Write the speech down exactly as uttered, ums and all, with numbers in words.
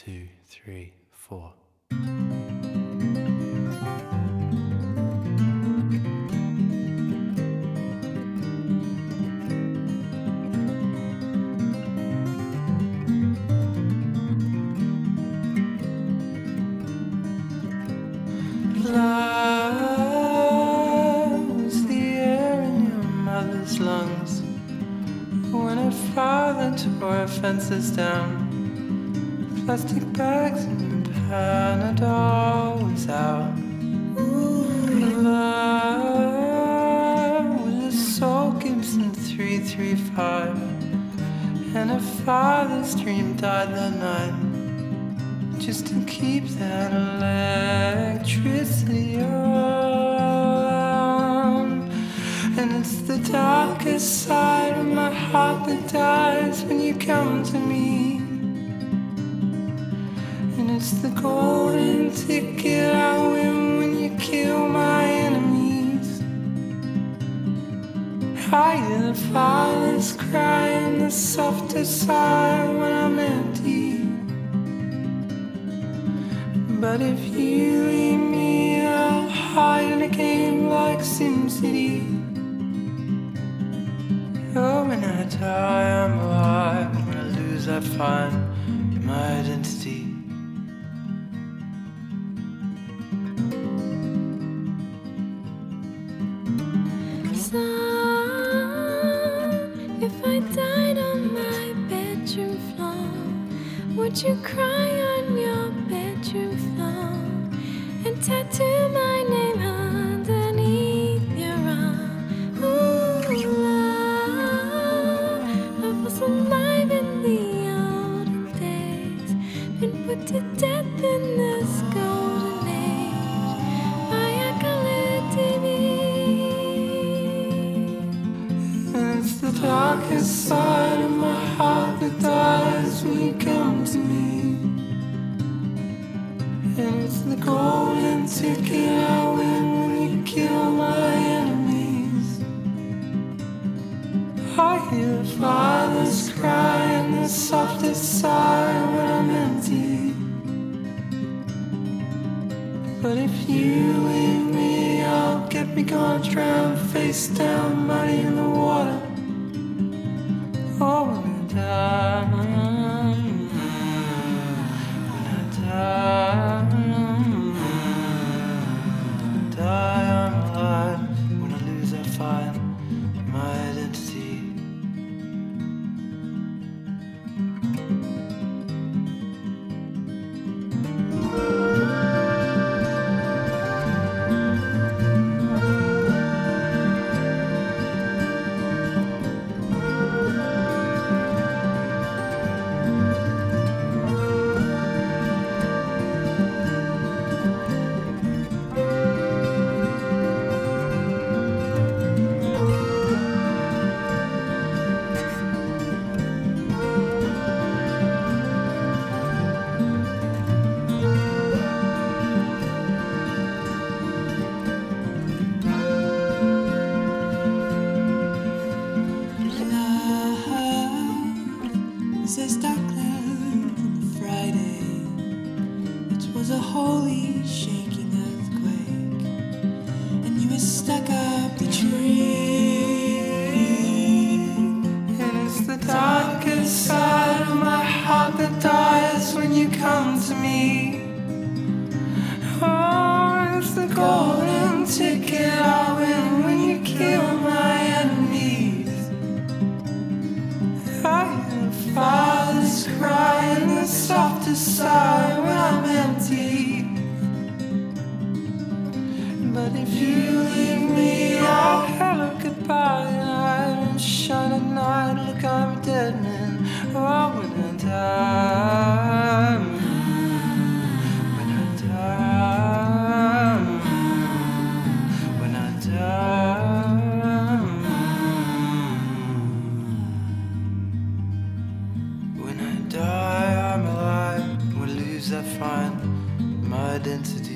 two, three, four. Love's the air in your mother's lungs. When her father tore her fences down, plastic bags and Panadol was out. Love was a Soul Gibson three three five, and her father's dream died that night, just to keep that electricity on. And it's the darkest side of my heart that dies when you come to me. And it's the golden ticket I win when you kill my enemies. I hear the fathers crying the softest sigh when I'm empty. But if you leave me, I'll hide in a game like SimCity. Oh, when I die, I'm alive. When I lose, I find my identity. Son, if I died on my bedroom floor, would you cry on your bedroom floor and tattoo my name underneath your arm? Ooh, love, love was alive in the olden days, been put to death in this golden age by a colored T V. And it's the darkest side of my heart that dies when you come to me. And it's the golden ticket I win when you kill my enemies. I hear the fathers cry and the softest sigh when I'm empty. But if you leave me, I'll get me gone, drown face down, muddy in the water. Oh, when I die, when I die, die, I'm alive. When I lose, I find my identity. Says dark clouds on a Friday. It was a holy shaking earthquake, and you were stuck up the tree. And it's the darkest side of my heart that dies when you come to me. Oh, it's the golden ticket I win when you kill my enemies. I hear the fathers cry and the softest sigh when I'm empty. But if you leave me, I'll hello goodbye and shine at night. Look, I'm a dead man. Oh, when I die, when I die, when I die, when I die, I'm alive. When I lose, I find my identity.